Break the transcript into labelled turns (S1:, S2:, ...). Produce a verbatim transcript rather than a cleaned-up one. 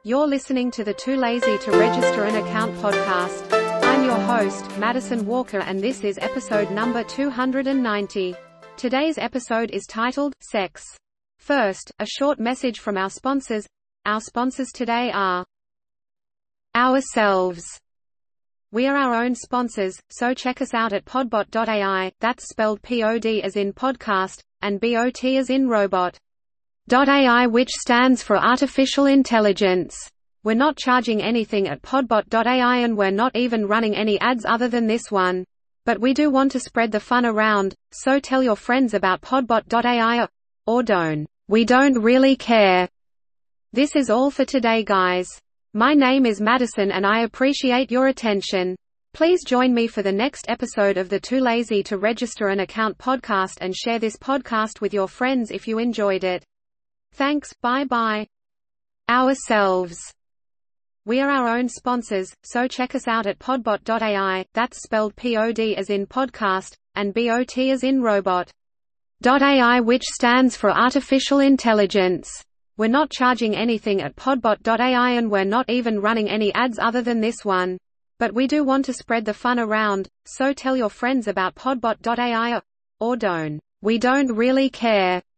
S1: You're listening to the Too Lazy to Register an Account podcast. I'm your host, Madison Walker, and this is episode number two hundred ninety. Today's episode is titled, Sex. First, a short message from our sponsors. Our sponsors today are ourselves. We are our own sponsors, so check us out at podbot dot A I, that's spelled P O D as in podcast, and B O T as in robot. .A I, which stands for Artificial Intelligence. We're not charging anything at podbot dot A I, and we're not even running any ads other than this one. But we do want to spread the fun around, so tell your friends about podbot dot A I, or don't. We don't really care. This is all for today, guys. My name is Madison and I appreciate your attention. Please join me for the next episode of the Too Lazy to Register an Account podcast and share this podcast with your friends if you enjoyed it. Thanks, bye-bye. Ourselves. We are our own sponsors, so check us out at podbot dot A I, that's spelled P O D as in podcast, and B O T as in robot. .A I, which stands for Artificial Intelligence. We're not charging anything at podbot dot A I, and we're not even running any ads other than this one. But we do want to spread the fun around, so tell your friends about podbot dot A I, or don't. We don't really care.